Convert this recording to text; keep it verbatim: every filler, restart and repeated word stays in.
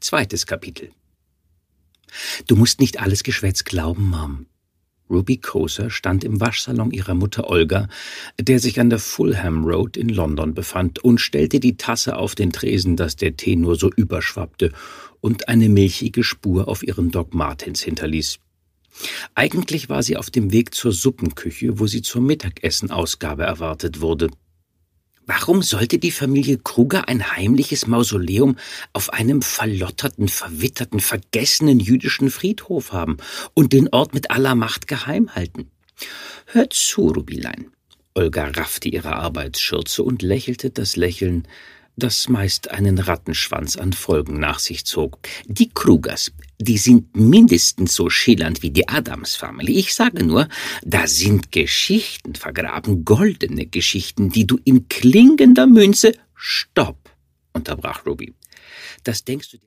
Zweites Kapitel. »Du musst nicht alles Geschwätz glauben, Mom.« Ruby Koser stand im Waschsalon ihrer Mutter Olga, der sich an der Fulham Road in London befand, und stellte die Tasse auf den Tresen, dass der Tee nur so überschwappte und eine milchige Spur auf ihren Doc Martens hinterließ. Eigentlich war sie auf dem Weg zur Suppenküche, wo sie zur Mittagessenausgabe erwartet wurde. Warum sollte die Familie Kruger ein heimliches Mausoleum auf einem verlotterten, verwitterten, vergessenen jüdischen Friedhof haben und den Ort mit aller Macht geheim halten? »Hör zu, Rubilein.« Olga raffte ihre Arbeitsschürze und lächelte das Lächeln, das meist einen Rattenschwanz an Folgen nach sich zog. »Die Krugers, die sind mindestens so schillernd wie die Adams-Family. Ich sage nur, da sind Geschichten vergraben, goldene Geschichten, die du in klingender Münze...« »Stopp«, unterbrach Ruby. »Das denkst du dir...«